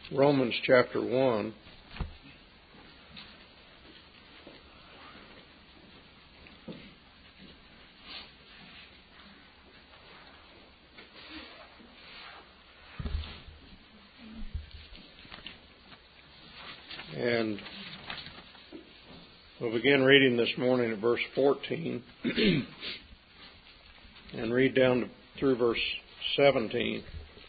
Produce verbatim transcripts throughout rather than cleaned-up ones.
Romans chapter one. And we'll begin reading this morning at verse fourteen and read down to, through verse seventeen.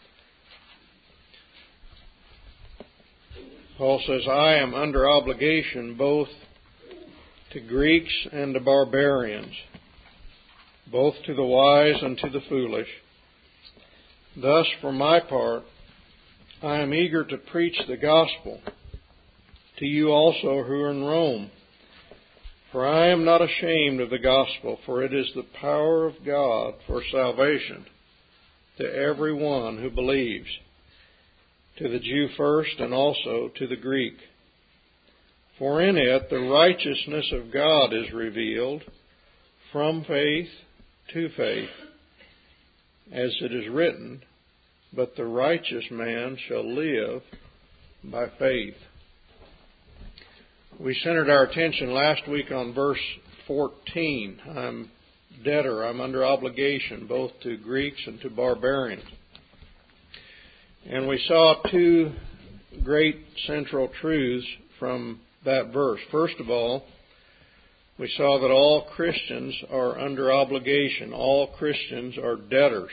Paul says, I am under obligation both to Greeks and to barbarians, both to the wise and to the foolish. Thus, for my part, I am eager to preach the gospel to you also who are in Rome. For I am not ashamed of the gospel, for it is the power of God for salvation to every one who believes, to the Jew first and also to the Greek. For in it the righteousness of God is revealed from faith to faith, as it is written, but the righteous man shall live by faith. We centered our attention last week on verse fourteen. I'm debtor, I'm under obligation both to Greeks and to barbarians. And we saw two great central truths from that verse. First of all, we saw that all Christians are under obligation. All Christians are debtors.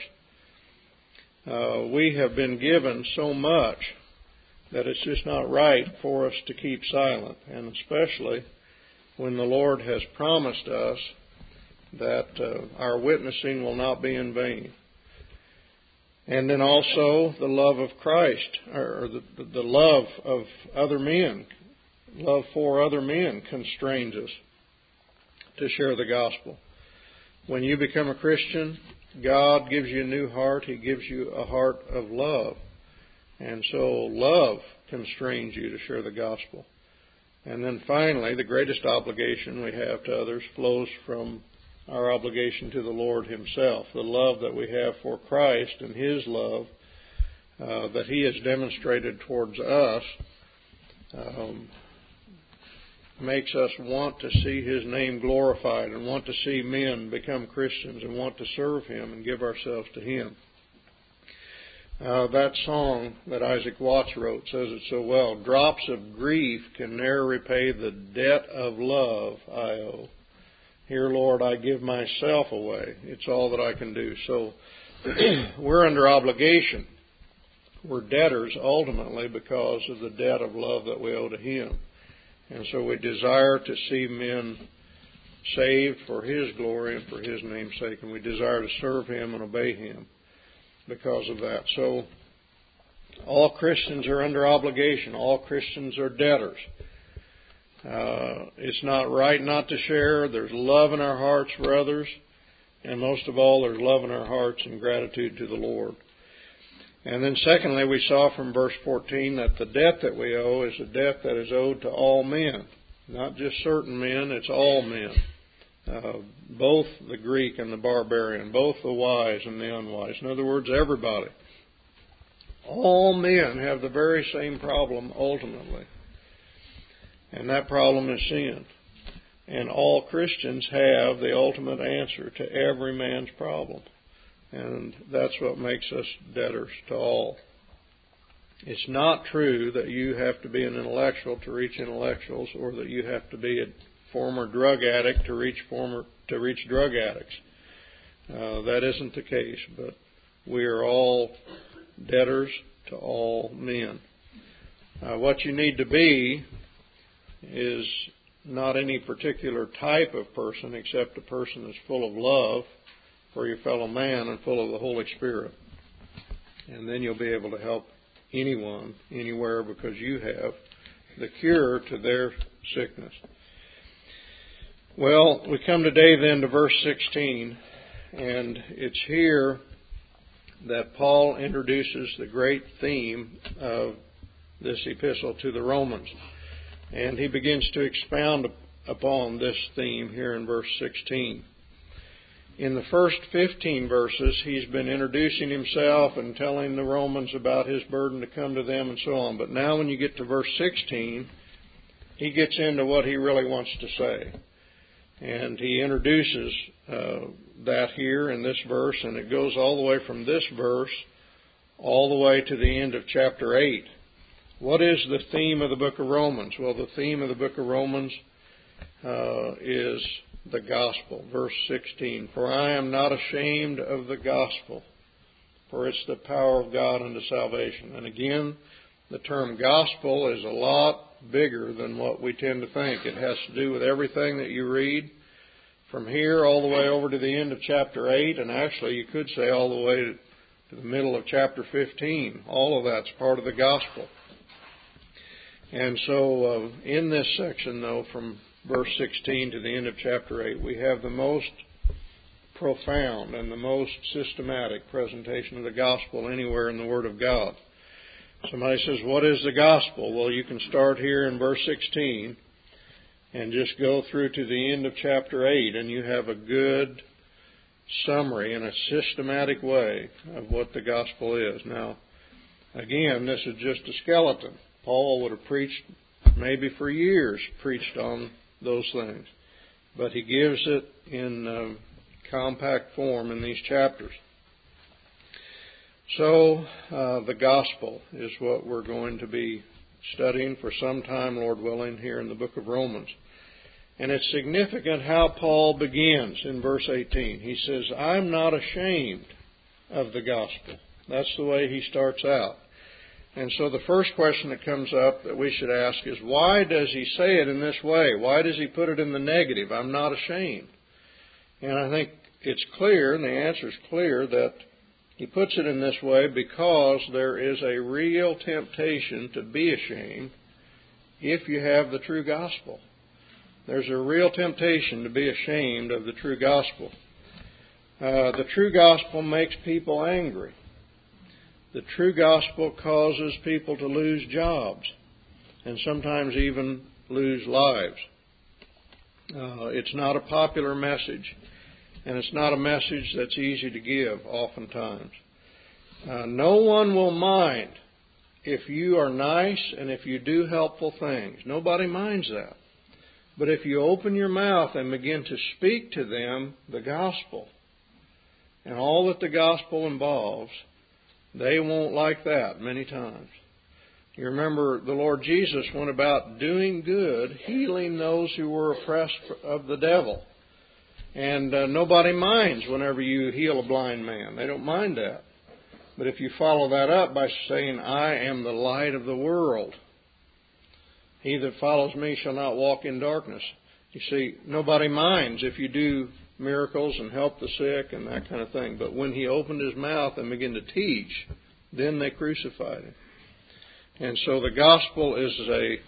Uh, we have been given so much that it's just not right for us to keep silent, and especially when the Lord has promised us that uh, our witnessing will not be in vain. And then also the love of Christ, or the, the love of other men, love for other men constrains us to share the gospel. When you become a Christian, God gives you a new heart. He gives you a heart of love. And so love constrains you to share the gospel. And then finally, the greatest obligation we have to others flows from our obligation to the Lord Himself. The love that we have for Christ and His love uh, that He has demonstrated towards us um, makes us want to see His name glorified and want to see men become Christians and want to serve Him and give ourselves to Him. Uh, that song that Isaac Watts wrote says it so well. Drops of grief can ne'er repay the debt of love I owe. Here, Lord, I give myself away. It's all that I can do. So we're under obligation. We're debtors ultimately because of the debt of love that we owe to Him. And so we desire to see men saved for His glory and for His name's sake. And we desire to serve Him and obey Him because of that. So all Christians are under obligation. All Christians are debtors. Uh, it's not right not to share. There's love in our hearts for others. And most of all, there's love in our hearts and gratitude to the Lord. And then secondly, we saw from verse fourteen that the debt that we owe is a debt that is owed to all men. Not just certain men, it's all men. Uh, both the Greek and the barbarian, both the wise and the unwise. In other words, everybody. All men have the very same problem ultimately. And that problem is sin. And all Christians have the ultimate answer to every man's problem. And that's what makes us debtors to all. It's not true that you have to be an intellectual to reach intellectuals, or that you have to be a former drug addict to reach former to reach drug addicts. Uh, that isn't the case, but we are all debtors to all men. Uh, what you need to be is not any particular type of person, except a person that's full of love for your fellow man and full of the Holy Spirit. And then you'll be able to help anyone, anywhere, because you have the cure to their sickness. Well, we come today then to verse sixteen, and it's here that Paul introduces the great theme of this epistle to the Romans. And he begins to expound upon this theme here in verse sixteen. In the first fifteen verses, he's been introducing himself and telling the Romans about his burden to come to them and so on. But now when you get to verse sixteen, he gets into what he really wants to say. And he introduces uh, that here in this verse, and it goes all the way from this verse all the way to the end of chapter eight. What is the theme of the book of Romans? Well, the theme of the book of Romans uh, is the gospel. Verse sixteen, for I am not ashamed of the gospel, for it's the power of God unto salvation. And again, the term gospel is a lot bigger than what we tend to think. It has to do with everything that you read from here all the way over to the end of chapter eight, and actually you could say all the way to the middle of chapter fifteen. All of that's part of the gospel. And so uh, in this section, though, from verse sixteen to the end of chapter eight, we have the most profound and the most systematic presentation of the gospel anywhere in the Word of God. Somebody says, what is the gospel? Well, you can start here in verse sixteen and just go through to the end of chapter eight, and you have a good summary in a systematic way of what the gospel is. Now, again, this is just a skeleton. Paul would have preached maybe for years, preached on those things. But he gives it in um, compact form in these chapters. So, uh, the gospel is what we're going to be studying for some time, Lord willing, here in the book of Romans. And it's significant how Paul begins in verse eighteen. He says, I'm not ashamed of the gospel. That's the way he starts out. And so the first question that comes up that we should ask is, why does he say it in this way? Why does he put it in the negative? I'm not ashamed. And I think it's clear, and the answer is clear, that he puts it in this way because there is a real temptation to be ashamed if you have the true gospel. There's a real temptation to be ashamed of the true gospel. Uh, the true gospel makes people angry. The true gospel causes people to lose jobs and sometimes even lose lives. Uh, it's not a popular message, and it's not a message that's easy to give oftentimes. Uh, no one will mind if you are nice and if you do helpful things. Nobody minds that. But if you open your mouth and begin to speak to them the gospel and all that the gospel involves, they won't like that many times. You remember the Lord Jesus went about doing good, healing those who were oppressed of the devil. And uh, nobody minds whenever you heal a blind man. They don't mind that. But if you follow that up by saying, I am the light of the world, he that follows me shall not walk in darkness. You see, nobody minds if you do miracles and help the sick and that kind of thing. But when he opened his mouth and began to teach, then they crucified him. And so the gospel is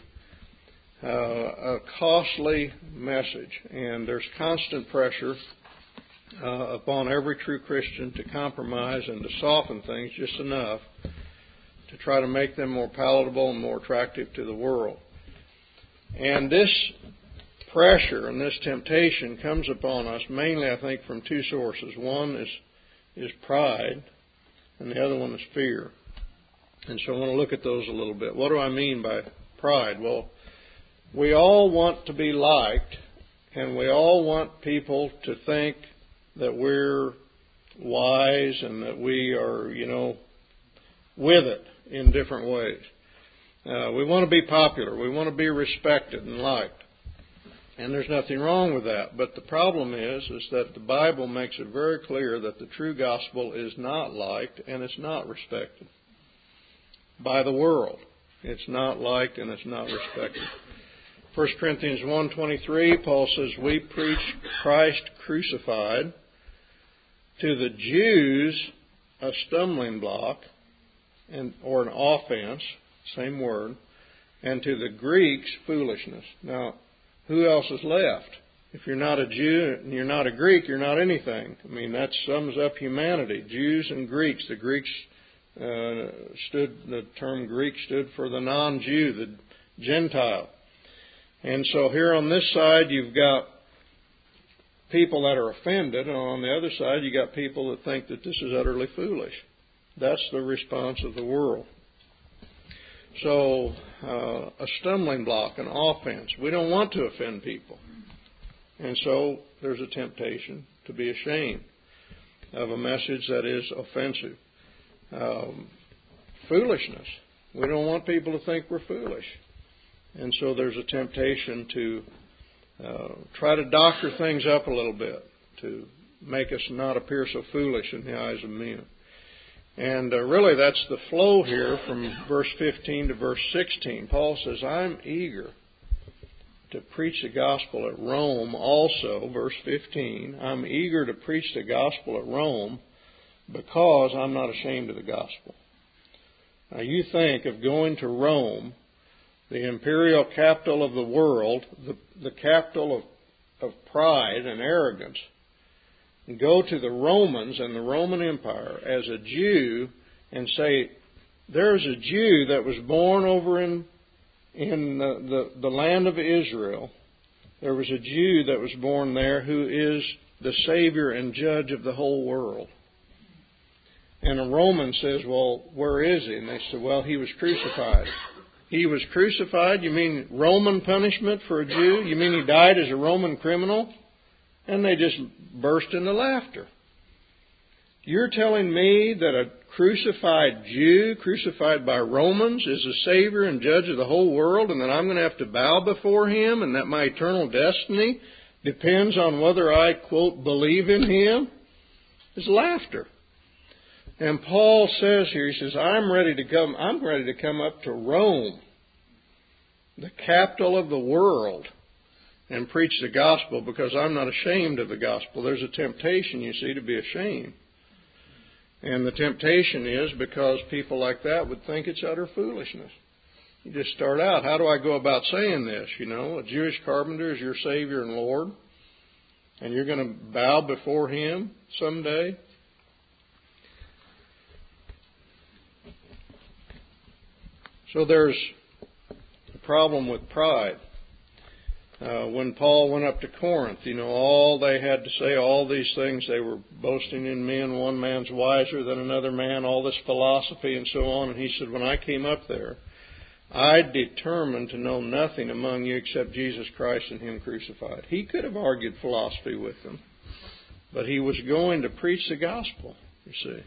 a, uh, a costly message. And there's constant pressure uh, upon every true Christian to compromise and to soften things just enough to try to make them more palatable and more attractive to the world. And this pressure and this temptation comes upon us mainly, I think, from two sources. One is is pride, and the other one is fear. And so I want to look at those a little bit. What do I mean by pride? Well, we all want to be liked, and we all want people to think that we're wise and that we are, you know, with it in different ways. Uh, we want to be popular. We want to be respected and liked. And there's nothing wrong with that. But the problem is, is that the Bible makes it very clear that the true gospel is not liked and it's not respected by the world. It's not liked and it's not respected. First Corinthians one twenty-three, Paul says, we preach Christ crucified, to the Jews a stumbling block and or an offense, same word, and to the Greeks foolishness. Now, who else is left? If you're not a Jew and you're not a Greek, you're not anything. I mean, that sums up humanity. Jews and Greeks. The Greeks uh, stood, the term Greek stood for the non-Jew, the Gentile. And so here on this side, you've got people that are offended, and on the other side you got people that think that this is utterly foolish. That's the response of the world. So uh, a stumbling block, an offense. We don't want to offend people. And so there's a temptation to be ashamed of a message that is offensive. Um, foolishness. We don't want people to think we're foolish. And so there's a temptation to uh, try to doctor things up a little bit to make us not appear so foolish in the eyes of men. And uh, really that's the flow here from verse fifteen to verse sixteen. Paul says, I'm eager to preach the gospel at Rome also, verse fifteen. I'm eager to preach the gospel at Rome because I'm not ashamed of the gospel. Now you think of going to Rome, the imperial capital of the world, the, the capital of, of pride and arrogance, and go to the Romans and the Roman Empire as a Jew and say, there's a Jew that was born over in in the, the, the land of Israel. There was a Jew that was born there who is the Savior and Judge of the whole world. And a Roman says, well, where is he? And they said, well, he was crucified. He was crucified? You mean Roman punishment for a Jew? You mean he died as a Roman criminal? And they just burst into laughter. You're telling me that a crucified Jew, crucified by Romans, is the Savior and Judge of the whole world, and that I'm going to have to bow before Him, and that my eternal destiny depends on whether I, quote, believe in Him? It's laughter. And Paul says here, he says, I'm ready to come, I'm ready to come up to Rome, the capital of the world, and preach the gospel because I'm not ashamed of the gospel. There's a temptation, you see, to be ashamed. And the temptation is because people like that would think it's utter foolishness. You just start out, how do I go about saying this? You know, a Jewish carpenter is your Savior and Lord, and you're going to bow before Him someday? So there's a problem with pride. Uh, when Paul went up to Corinth, you know, all they had to say, all these things, they were boasting in men, one man's wiser than another man, all this philosophy and so on. And he said, when I came up there, I determined to know nothing among you except Jesus Christ and Him crucified. He could have argued philosophy with them, but he was going to preach the gospel, you see.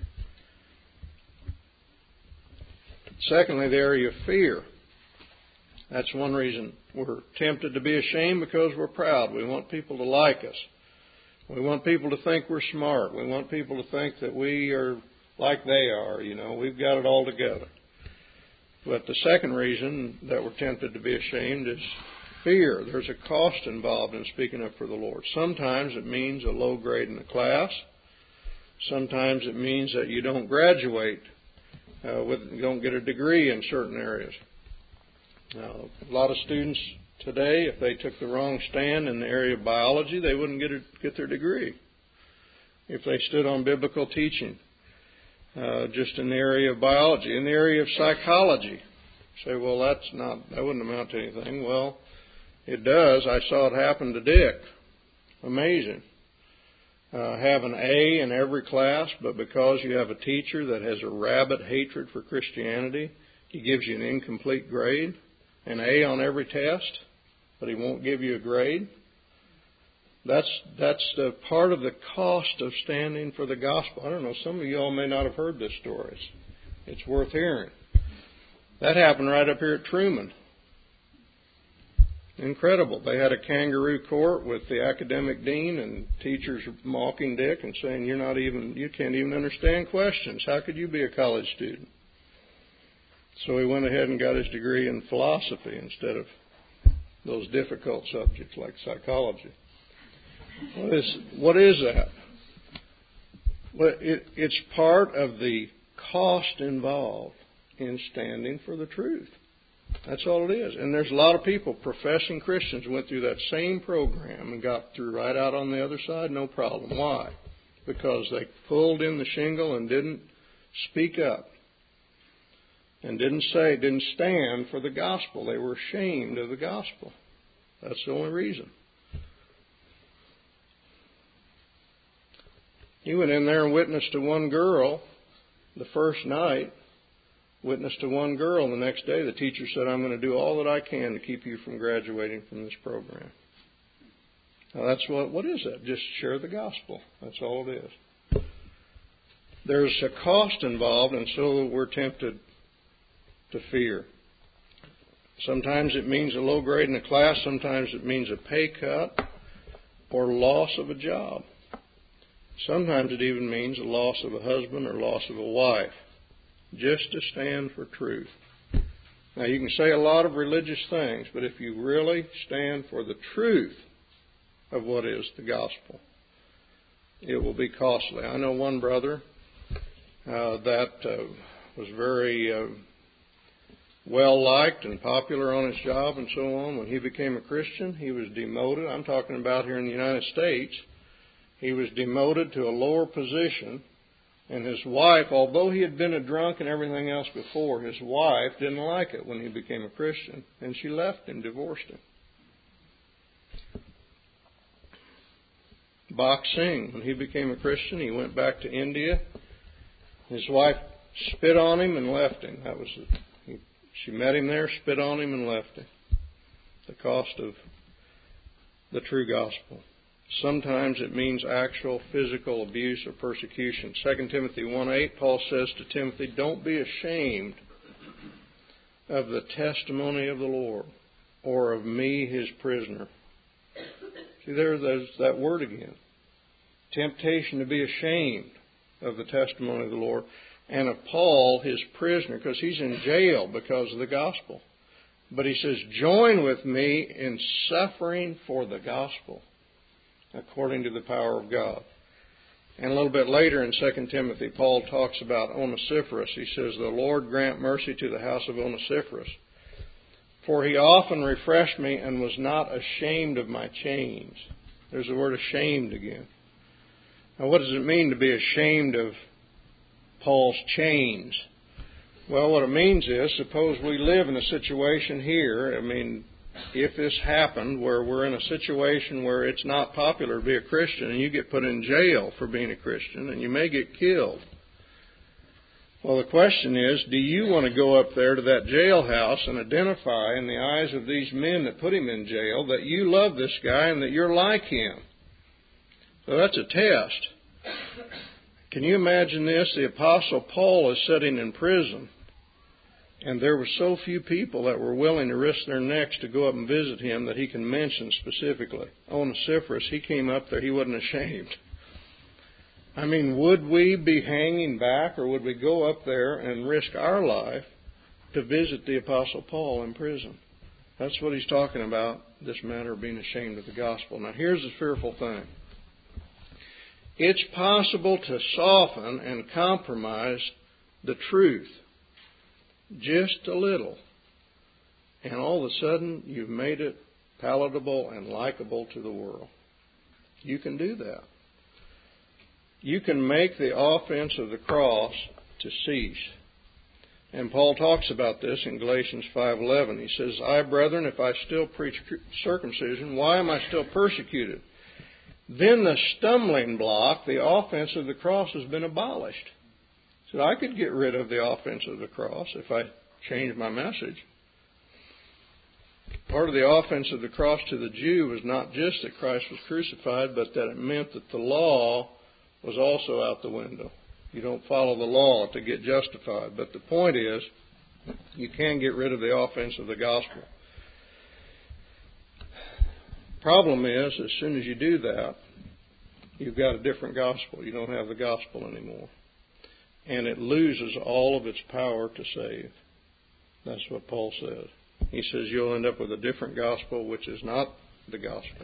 Secondly, the area of fear. That's one reason we're tempted to be ashamed, because we're proud. We want people to like us. We want people to think we're smart. We want people to think that we are like they are. You know, we've got it all together. But the second reason that we're tempted to be ashamed is fear. There's a cost involved in speaking up for the Lord. Sometimes it means a low grade in the class. Sometimes it means that you don't graduate, uh, with, you don't get a degree in certain areas. Now, a lot of students today, if they took the wrong stand in the area of biology, they wouldn't get a, get their degree. If they stood on biblical teaching, uh, just in the area of biology, in the area of psychology, say, well, that's not, that wouldn't amount to anything. Well, it does. I saw it happen to Dick. Amazing. Uh, have an A in every class, but because you have a teacher that has a rabid hatred for Christianity, he gives you an incomplete grade. An A on every test, but he won't give you a grade. That's that's the part of the cost of standing for the gospel. I don't know, some of you all may not have heard this story. It's, it's worth hearing. That happened right up here at Truman. Incredible. They had a kangaroo court with the academic dean and teachers mocking Dick and saying, you're not even, you can't even understand questions. How could you be a college student? So he went ahead and got his degree in philosophy instead of those difficult subjects like psychology. What is, what is that? Well, it, it's part of the cost involved in standing for the truth. That's all it is. And there's a lot of people, professing Christians, went through that same program and got through right out on the other side, no problem. Why? Because they pulled in the shingle and didn't speak up. And didn't say, didn't stand for the gospel. They were ashamed of the gospel. That's the only reason. He went in there and witnessed to one girl the first night, witnessed to one girl, and the next day the teacher said, I'm going to do all that I can to keep you from graduating from this program. Now that's what, what is that? Just share the gospel. That's all it is. There's a cost involved, and so we're tempted to fear. Sometimes it means a low grade in a class. Sometimes it means a pay cut or loss of a job. Sometimes it even means a loss of a husband or loss of a wife, just to stand for truth. Now, you can say a lot of religious things, but if you really stand for the truth of what is the gospel, it will be costly. I know one brother uh, that uh, was very uh, well-liked and popular on his job and so on. When he became a Christian, he was demoted. I'm talking about here in the United States. He was demoted to a lower position, and his wife, although he had been a drunk and everything else before, his wife didn't like it when he became a Christian, and she left him, divorced him. Bach Singh, when he became a Christian, he went back to India. His wife spit on him and left him. That was it. He, she met him there, spit on him, and left him. The cost of the true gospel. Sometimes it means actual physical abuse or persecution. Second Timothy one eight, Paul says to Timothy, don't be ashamed of the testimony of the Lord or of me, his prisoner. See, there's that word again. Temptation to be ashamed of the testimony of the Lord and of Paul, his prisoner, because he's in jail because of the gospel. But he says, join with me in suffering for the gospel, according to the power of God. And a little bit later in Second Timothy, Paul talks about Onesiphorus. He says, the Lord grant mercy to the house of Onesiphorus, for he often refreshed me and was not ashamed of my chains. There's the word ashamed again. Now, what does it mean to be ashamed of Paul's chains? Well, what it means is, suppose we live in a situation here, I mean, if this happened where we're in a situation where it's not popular to be a Christian and you get put in jail for being a Christian and you may get killed. Well, the question is, do you want to go up there to that jailhouse and identify in the eyes of these men that put him in jail that you love this guy and that you're like him? So that's a test. Can you imagine this? The Apostle Paul is sitting in prison, and there were so few people that were willing to risk their necks to go up and visit him that he can mention specifically. Onesiphorus, he came up there, he wasn't ashamed. I mean, would we be hanging back, or would we go up there and risk our life to visit the Apostle Paul in prison? That's what he's talking about, this matter of being ashamed of the gospel. Now, here's the fearful thing. It's possible to soften and compromise the truth just a little, and all of a sudden you've made it palatable and likable to the world. You can do that. You can make the offense of the cross to cease. And Paul talks about this in Galatians five eleven. He says, I, brethren, if I still preach circumcision, why am I still persecuted? Then the stumbling block, the offense of the cross, has been abolished. So I could get rid of the offense of the cross if I changed my message. Part of the offense of the cross to the Jew was not just that Christ was crucified, but that it meant that the law was also out the window. You don't follow the law to get justified. But the point is, you can get rid of the offense of the gospel. Problem is, as soon as you do that, you've got a different gospel. You don't have the gospel anymore. And it loses all of its power to save. That's what Paul says. He says you'll end up with a different gospel, which is not the gospel.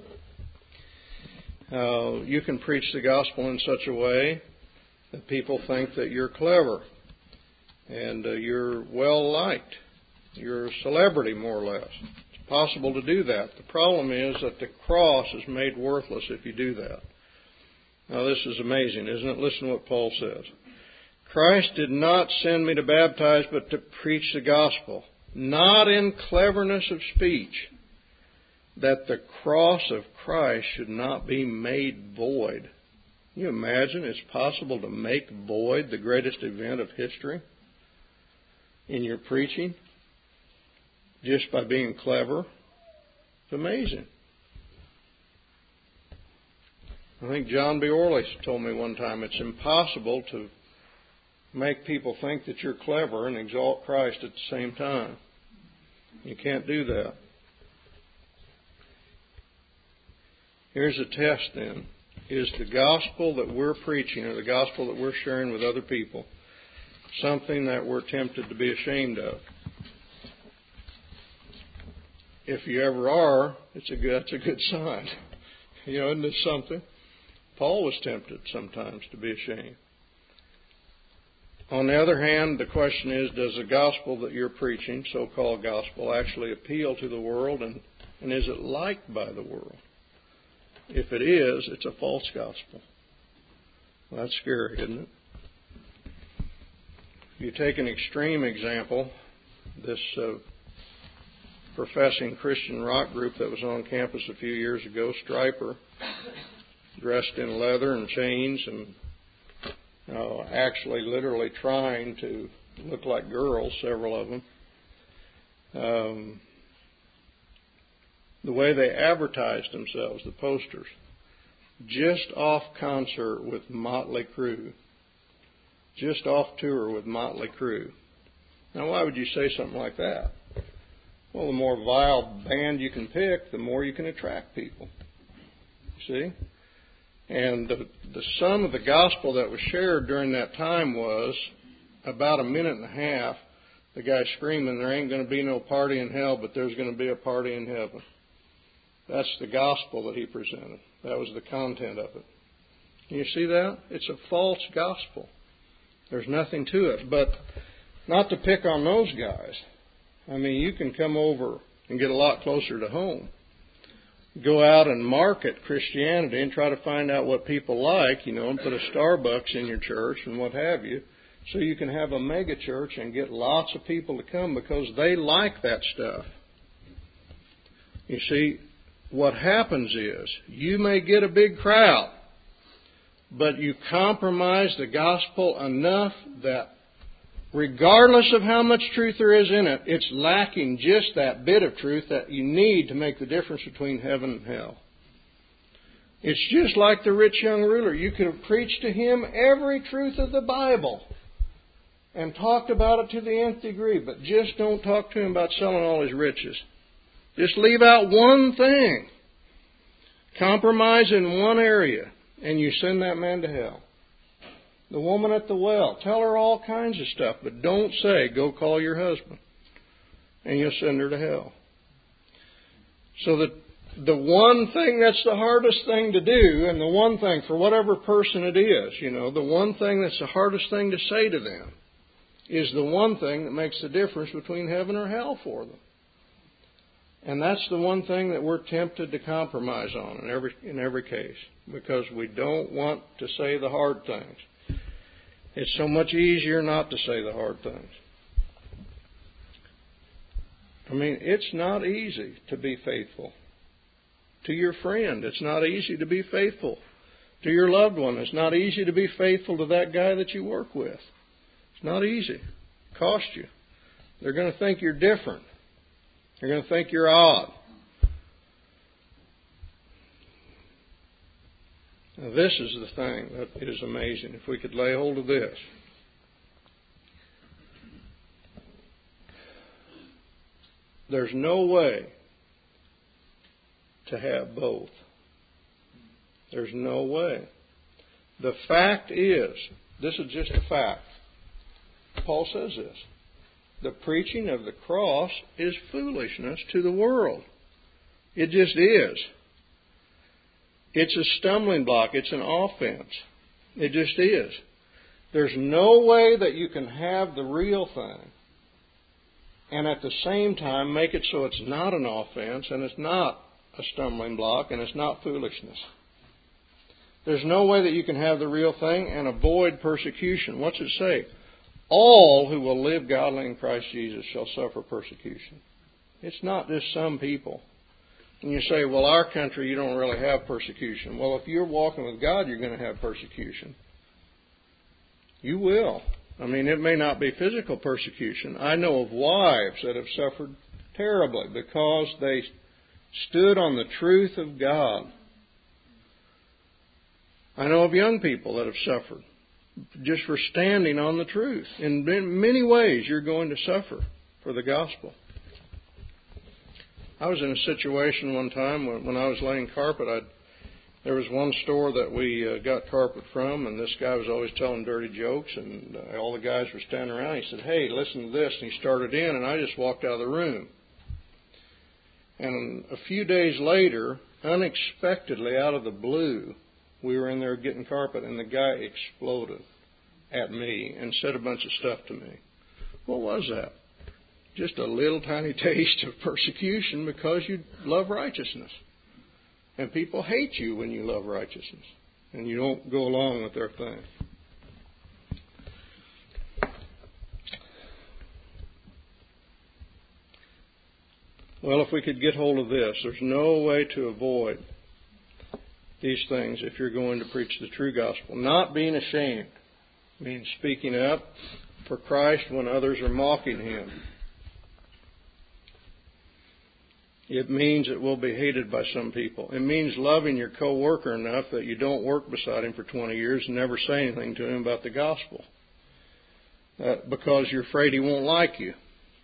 Uh, you can preach the gospel in such a way that people think that you're clever and uh, you're well-liked. You're a celebrity, more or less. It's possible to do that. The problem is that the cross is made worthless if you do that. Now, this is amazing, isn't it? Listen to what Paul says. Christ did not send me to baptize, but to preach the gospel, not in cleverness of speech, that the cross of Christ should not be made void. Can you imagine it's possible to make void the greatest event of history in your preaching just by being clever? It's amazing. I think John B. Orley told me one time it's impossible to make people think that you're clever and exalt Christ at the same time. You can't do that. Here's a test then. Is the gospel that we're preaching or the gospel that we're sharing with other people something that we're tempted to be ashamed of? If you ever are, it's a good, that's a good sign. You know, isn't this something? Paul was tempted sometimes to be ashamed. On the other hand, the question is, does the gospel that you're preaching, so-called gospel, actually appeal to the world, and, and is it liked by the world? If it is, it's a false gospel. Well, that's scary, isn't it? If you take an extreme example, this uh, professing Christian rock group that was on campus a few years ago, Stryper, dressed in leather and chains and uh, actually literally trying to look like girls, several of them. Um, the way they advertised themselves, the posters, just off concert with Motley Crue, just off tour with Motley Crue. Now, why would you say something like that? Well, the more vile band you can pick, the more you can attract people. See? And the, the sum of the gospel that was shared during that time was about a minute and a half, the guy screaming, there ain't going to be no party in hell, but there's going to be a party in heaven. That's the gospel that he presented. That was the content of it. Can you see that? It's a false gospel. There's nothing to it. But not to pick on those guys. I mean, you can come over and get a lot closer to home. Go out and market Christianity and try to find out what people like, you know, and put a Starbucks in your church and what have you, so you can have a mega church and get lots of people to come because they like that stuff. You see, what happens is you may get a big crowd, but you compromise the gospel enough that regardless of how much truth there is in it, it's lacking just that bit of truth that you need to make the difference between heaven and hell. It's just like the rich young ruler. You could have preached to him every truth of the Bible and talked about it to the nth degree, but just don't talk to him about selling all his riches. Just leave out one thing. Compromise in one area, and you send that man to hell. The woman at the well, tell her all kinds of stuff, but don't say, go call your husband, and you'll send her to hell. So that the one thing that's the hardest thing to do, and the one thing for whatever person it is, you know, the one thing that's the hardest thing to say to them is the one thing that makes the difference between heaven or hell for them. And that's the one thing that we're tempted to compromise on in every in every case, because we don't want to say the hard things. It's so much easier not to say the hard things. I mean, it's not easy to be faithful to your friend. It's not easy to be faithful to your loved one. It's not easy to be faithful to that guy that you work with. It's not easy. It costs you. They're going to think you're different. They're going to think you're odd. Now, this is the thing that is amazing. If we could lay hold of this. There's no way to have both. There's no way. The fact is, this is just a fact. Paul says this. The preaching of the cross is foolishness to the world. It just is. It's a stumbling block. It's an offense. It just is. There's no way that you can have the real thing and at the same time make it so it's not an offense and it's not a stumbling block and it's not foolishness. There's no way that you can have the real thing and avoid persecution. What's it say? All who will live godly in Christ Jesus shall suffer persecution. It's not just some people. And you say, well, our country, you don't really have persecution. Well, if you're walking with God, you're going to have persecution. You will. I mean, it may not be physical persecution. I know of wives that have suffered terribly because they stood on the truth of God. I know of young people that have suffered just for standing on the truth. In many ways, you're going to suffer for the gospel. I was in a situation one time when, when I was laying carpet. I'd, there was one store that we uh, got carpet from, and this guy was always telling dirty jokes, and uh, all the guys were standing around. He said, hey, listen to this, and he started in, and I just walked out of the room. And a few days later, unexpectedly, out of the blue, we were in there getting carpet, and the guy exploded at me and said a bunch of stuff to me. What was that? Just a little tiny taste of persecution because you love righteousness. And people hate you when you love righteousness and you don't go along with their thing. Well, if we could get hold of this, there's no way to avoid these things if you're going to preach the true gospel. Not being ashamed means speaking up for Christ when others are mocking Him. It means it will be hated by some people. It means loving your co-worker enough that you don't work beside him for twenty years and never say anything to him about the gospel uh, because you're afraid he won't like you.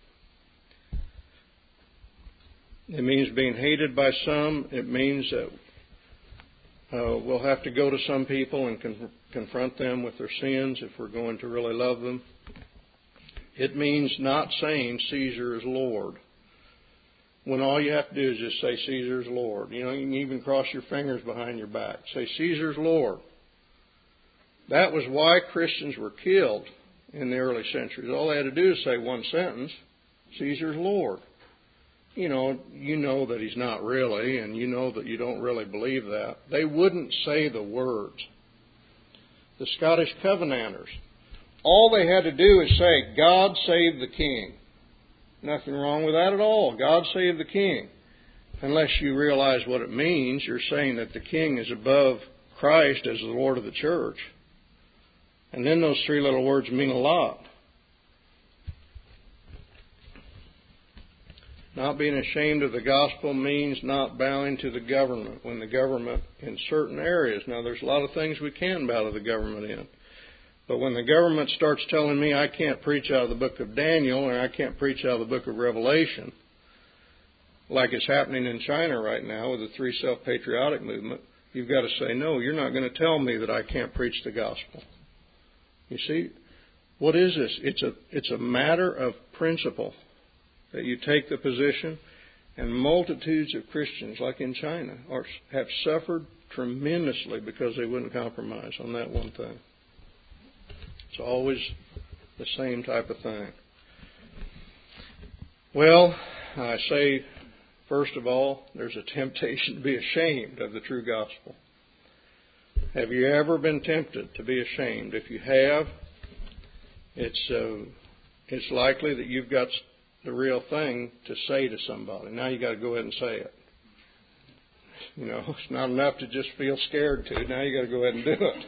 It means being hated by some. It means that uh, we'll have to go to some people and con- confront them with their sins if we're going to really love them. It means not saying Caesar is Lord, when all you have to do is just say Caesar's Lord. You know, you can even cross your fingers behind your back. Say Caesar's Lord. That was why Christians were killed in the early centuries. All they had to do is say one sentence, Caesar's Lord. You know, you know that he's not really, and you know that you don't really believe that. They wouldn't say the words. The Scottish Covenanters, all they had to do is say, God save the King. Nothing wrong with that at all. God save the King. Unless you realize what it means, you're saying that the King is above Christ as the Lord of the church. And then those three little words mean a lot. Not being ashamed of the gospel means not bowing to the government when the government in certain areas. Now, there's a lot of things we can bow to the government in. But when the government starts telling me I can't preach out of the book of Daniel or I can't preach out of the book of Revelation, like it's happening in China right now with the Three Self-Patriotic movement, you've got to say, no, you're not going to tell me that I can't preach the gospel. You see, what is this? It's a, it's a matter of principle that you take the position, and multitudes of Christians, like in China, are, have suffered tremendously because they wouldn't compromise on that one thing. It's always the same type of thing. Well, I say, first of all, there's a temptation to be ashamed of the true gospel. Have you ever been tempted to be ashamed? If you have, it's uh, it's likely that you've got the real thing to say to somebody. Now you got to go ahead and say it. You know, it's not enough to just feel scared to. Now you got to go ahead and do it.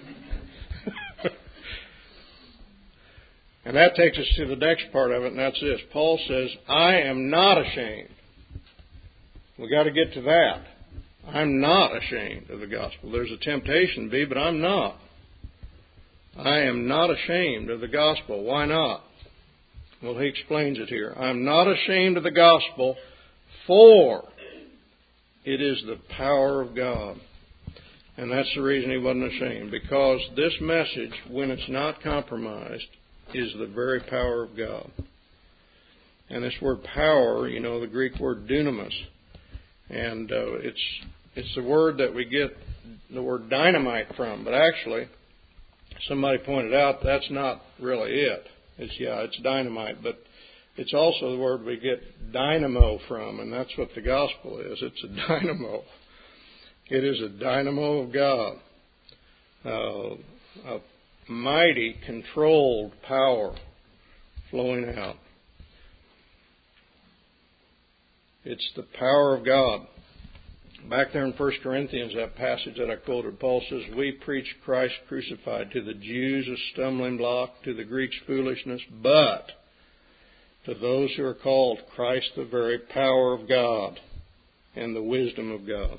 And that takes us to the next part of it, and that's this. Paul says, I am not ashamed. We've got to get to that. I'm not ashamed of the gospel. There's a temptation to be, but I'm not. I am not ashamed of the gospel. Why not? Well, he explains it here. I'm not ashamed of the gospel, for it is the power of God. And that's the reason he wasn't ashamed, because this message, when it's not compromised, is the very power of God. And this word power, you know, the Greek word dunamis, and uh, it's it's the word that we get the word dynamite from. But actually, somebody pointed out that's not really it. It's yeah, it's dynamite, but it's also the word we get dynamo from, and that's what the gospel is. It's a dynamo. It is a dynamo of God, uh, a mighty, controlled power flowing out. It's the power of God. Back there in First Corinthians, that passage that I quoted, Paul says, we preach Christ crucified, to the Jews a stumbling block, to the Greeks foolishness, but to those who are called, Christ the very power of God and the wisdom of God.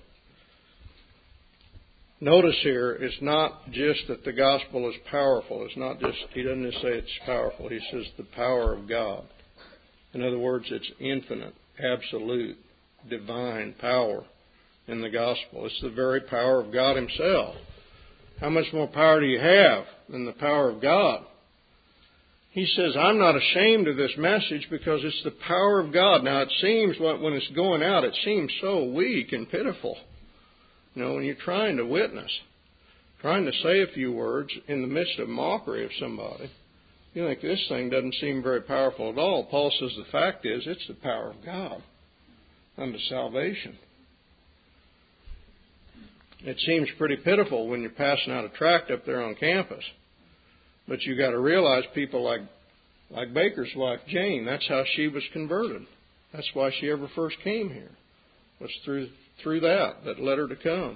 Notice here, it's not just that the gospel is powerful. It's not just, he doesn't just say it's powerful. He says the power of God. In other words, it's infinite, absolute, divine power in the gospel. It's the very power of God himself. How much more power do you have than the power of God? He says, I'm not ashamed of this message because it's the power of God. Now, it seems, when it's going out, it seems so weak and pitiful. You know, when you're trying to witness, trying to say a few words in the midst of mockery of somebody, you think this thing doesn't seem very powerful at all. Paul says the fact is, it's the power of God unto salvation. It seems pretty pitiful when you're passing out a tract up there on campus. But you've got to realize people like like Baker's wife, Jane, that's how she was converted. That's why she ever first came here. It was through through that that led her to come.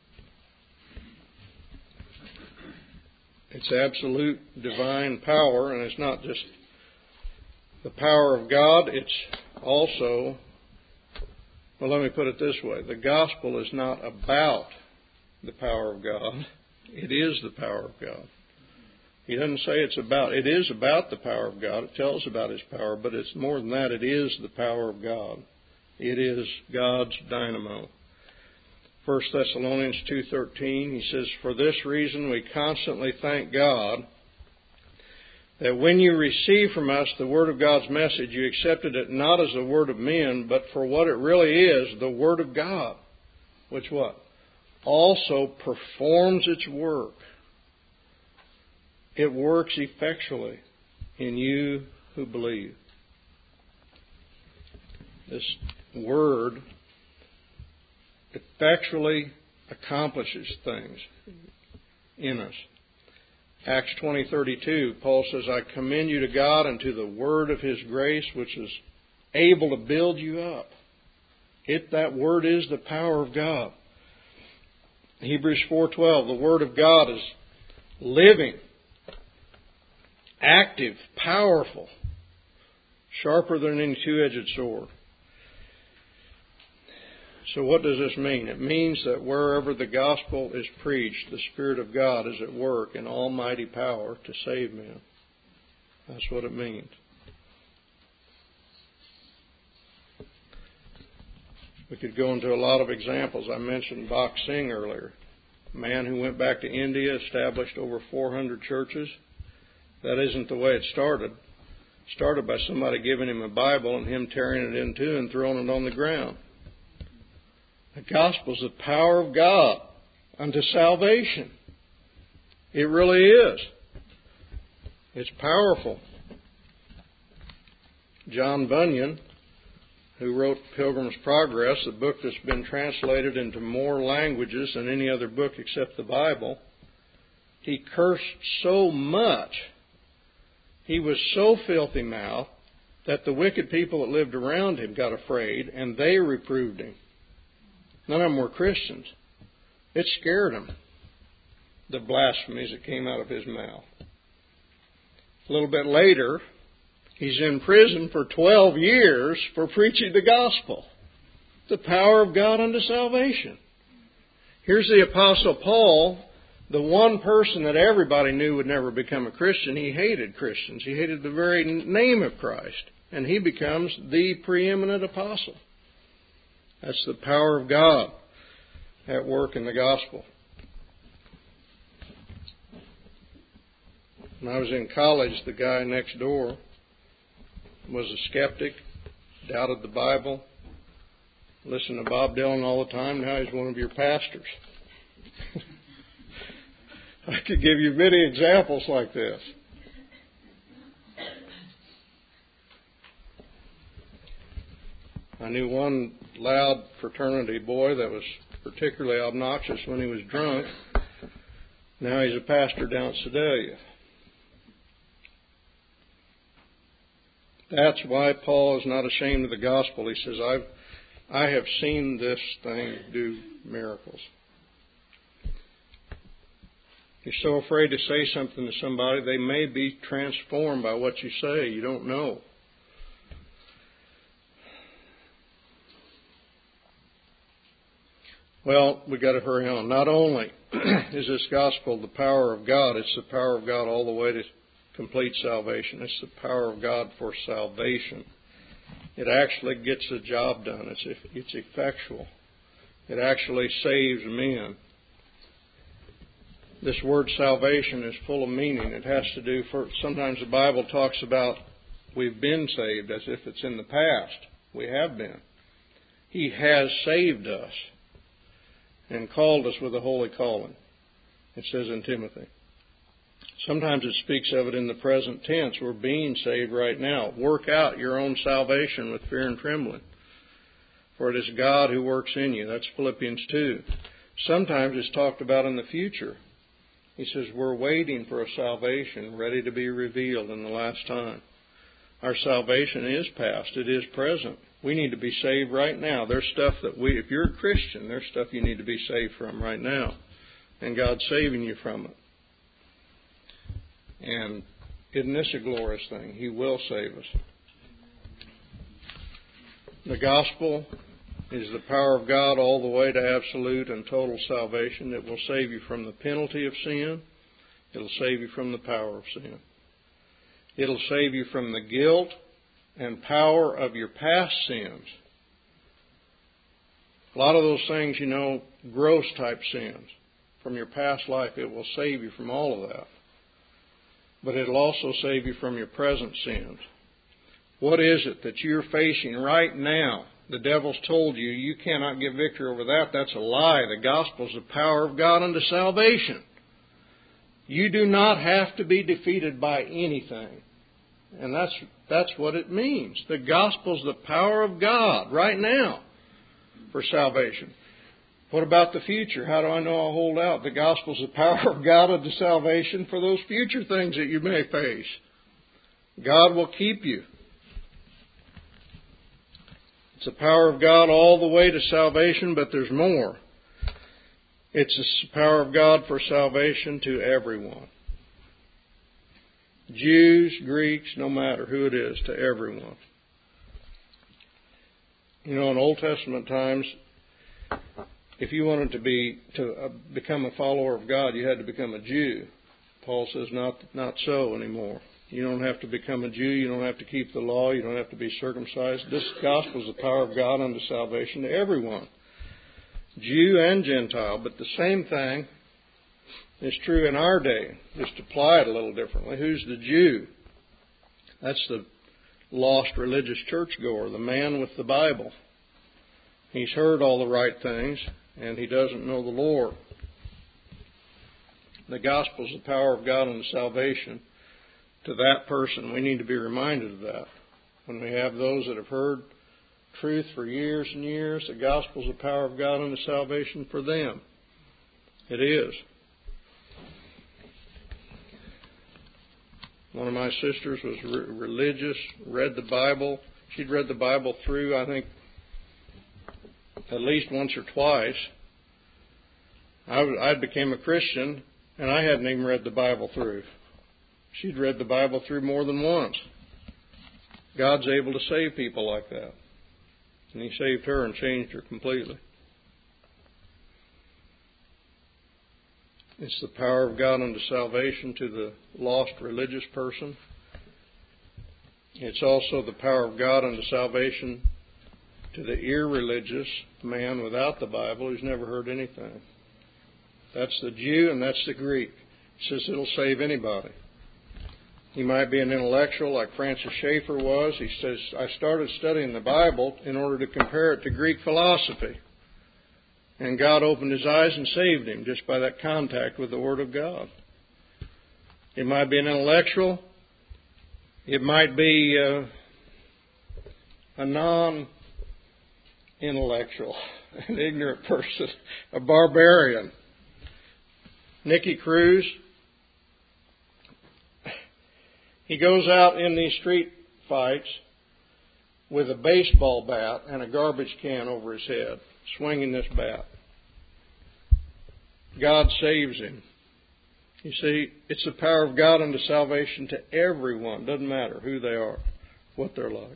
It's absolute divine power, and it's not just the power of God, it's also, well, let me put it this way. The gospel is not about the power of God. It is the power of God. He doesn't say it's about, it is about the power of God. It tells about His power, but it's more than that. It is the power of God. It is God's dynamo. First Thessalonians two thirteen, he says, for this reason we constantly thank God that when you received from us the word of God's message, you accepted it not as a word of men, but for what it really is, the word of God, which what? Also performs its work. It works effectually in you who believe. This word effectually accomplishes things in us. Acts twenty thirty-two, Paul says, I commend you to God and to the word of His grace, which is able to build you up. It, that word is the power of God. Hebrews four twelve, the word of God is living, active, powerful, sharper than any two-edged sword. So what does this mean? It means that wherever the gospel is preached, the Spirit of God is at work in almighty power to save men. That's what it means. We could go into a lot of examples. I mentioned Bach Singh earlier. A man who went back to India, established over four hundred churches. That isn't the way it started. It started by somebody giving him a Bible and him tearing it in two and throwing it on the ground. The gospel is the power of God unto salvation. It really is. It's powerful. John Bunyan, who wrote Pilgrim's Progress, a book that's been translated into more languages than any other book except the Bible, he cursed so much, he was so filthy-mouthed, that the wicked people that lived around him got afraid, and they reproved him. None of them were Christians. It scared them, the blasphemies that came out of his mouth. A little bit later, he's in prison for twelve years for preaching the gospel, the power of God unto salvation. Here's the Apostle Paul, the one person that everybody knew would never become a Christian. He hated Christians. He hated the very name of Christ. And he becomes the preeminent apostle. That's the power of God at work in the gospel. When I was in college, the guy next door was a skeptic, doubted the Bible, listened to Bob Dylan all the time. Now he's one of your pastors. I could give you many examples like this. I knew one loud fraternity boy that was particularly obnoxious when he was drunk. Now he's a pastor down at Sedalia. That's why Paul is not ashamed of the gospel. He says, I've, I have seen this thing do miracles. You're so afraid to say something to somebody, they may be transformed by what you say. You don't know. Well, we've got to hurry on. Not only is this gospel the power of God, it's the power of God all the way to complete salvation. It's the power of God for salvation. It actually gets the job done. It's, it's effectual. It actually saves men. This word salvation is full of meaning. It has to do for, sometimes the Bible talks about we've been saved as if it's in the past. We have been. He has saved us and called us with a holy calling. It says in Timothy. Sometimes it speaks of it in the present tense. We're being saved right now. Work out your own salvation with fear and trembling. For it is God who works in you. That's Philippians two. Sometimes it's talked about in the future. He says we're waiting for a salvation ready to be revealed in the last time. Our salvation is past. It is present. We need to be saved right now. There's stuff that we, if you're a Christian, there's stuff you need to be saved from right now. And God's saving you from it. And isn't this a glorious thing? He will save us. The gospel is the power of God all the way to absolute and total salvation. It will save you from the penalty of sin. It'll save you from the power of sin. It'll save you from the guilt and power of your past sins. A lot of those things, you know, gross type sins from your past life, it will save you from all of that. But it'll also save you from your present sins. What is it that you're facing right now? The devil's told you you cannot get victory over that. That's a lie. The gospel is the power of God unto salvation. You do not have to be defeated by anything. And that's that's what it means. The gospel is the power of God right now for salvation. What about the future? How do I know I'll hold out? The gospel is the power of God unto salvation for those future things that you may face. God will keep you. It's the power of God all the way to salvation, but there's more. It's the power of God for salvation to everyone. Jews, Greeks, no matter who it is, to everyone. You know, in Old Testament times, if you wanted to be to uh, become a follower of God, you had to become a Jew. Paul says not not so anymore. You don't have to become a Jew. You don't have to keep the law. You don't have to be circumcised. This gospel is the power of God unto salvation to everyone, Jew and Gentile. But the same thing is true in our day. Just apply it a little differently. Who's the Jew? That's the lost religious churchgoer, the man with the Bible. He's heard all the right things, and he doesn't know the Lord. The gospel is the power of God unto salvation to that person. We need to be reminded of that. When we have those that have heard truth for years and years, the gospel is the power of God unto salvation for them. It is. One of my sisters was re- religious, read the Bible. She'd read the Bible through, I think, at least once or twice. I, I became a Christian, and I hadn't even read the Bible through. She'd read the Bible through more than once. God's able to save people like that. And He saved her and changed her completely. It's the power of God unto salvation to the lost religious person. It's also the power of God unto salvation to the irreligious man without the Bible who's never heard anything. That's the Jew and that's the Greek. It says it'll save anybody. He might be an intellectual like Francis Schaeffer was. He says, I started studying the Bible in order to compare it to Greek philosophy. And God opened his eyes and saved him just by that contact with the Word of God. It might be an intellectual. It might be uh, a non-intellectual, an ignorant person, a barbarian. Nicky Cruz, he goes out in these street fights with a baseball bat and a garbage can over his head, swinging this bat. God saves him. You see, it's the power of God unto salvation to everyone. Doesn't matter who they are, what they're like.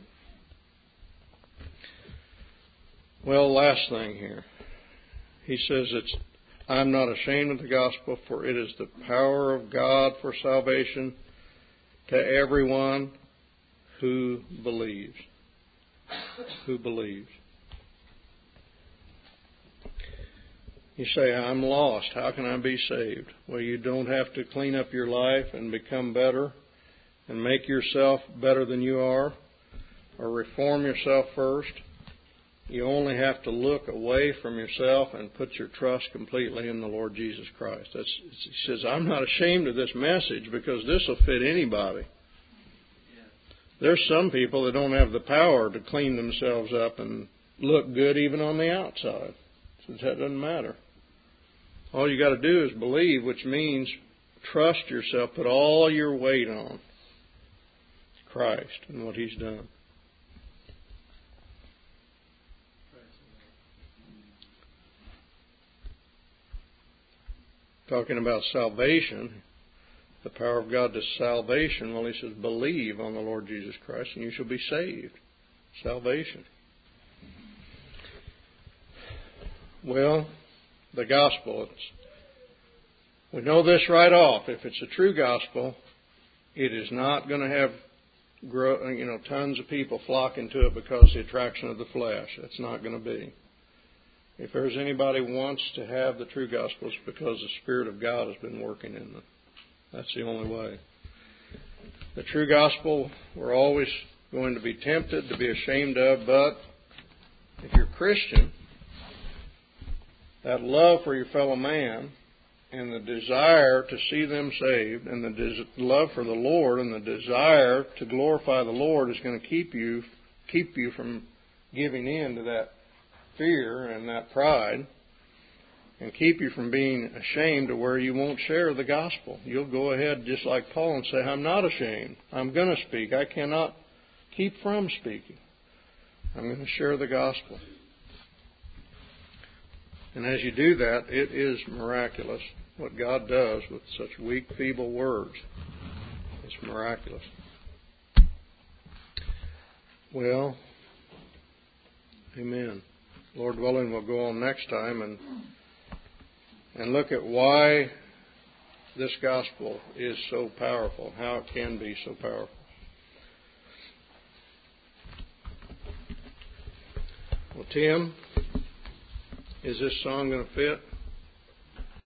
Well, last thing here. He says it's, I'm not ashamed of the gospel, for it is the power of God for salvation to everyone who believes. Who believes. You say, I'm lost. How can I be saved? Well, you don't have to clean up your life and become better and make yourself better than you are or reform yourself first. You only have to look away from yourself and put your trust completely in the Lord Jesus Christ. That's, he says, I'm not ashamed of this message because this will fit anybody. There's some people that don't have the power to clean themselves up and look good even on the outside. So that doesn't matter. All you got to do is believe, which means trust yourself, put all your weight on Christ and what He's done. Talking about salvation, the power of God to salvation, well, He says, believe on the Lord Jesus Christ and you shall be saved. Salvation. Well, the gospel, it's, we know this right off. If it's a true gospel, it is not going to have grow, you know, tons of people flocking to it because of the attraction of the flesh. It's not going to be. If there's anybody who wants to have the true gospel, it's because the Spirit of God has been working in them. That's the only way. The true gospel, we're always going to be tempted to be ashamed of, but if you're a Christian, that love for your fellow man and the desire to see them saved and the des- love for the Lord and the desire to glorify the Lord is going to keep you keep you from giving in to that fear and that pride and keep you from being ashamed to where you won't share the gospel. You'll go ahead just like Paul and say, I'm not ashamed. I'm going to speak. I cannot keep from speaking. I'm going to share the gospel. And as you do that, it is miraculous what God does with such weak, feeble words. It's miraculous. Well, amen. Lord willing, we'll go on next time and and look at why this gospel is so powerful, how it can be so powerful. Well, Tim, is this song going to fit?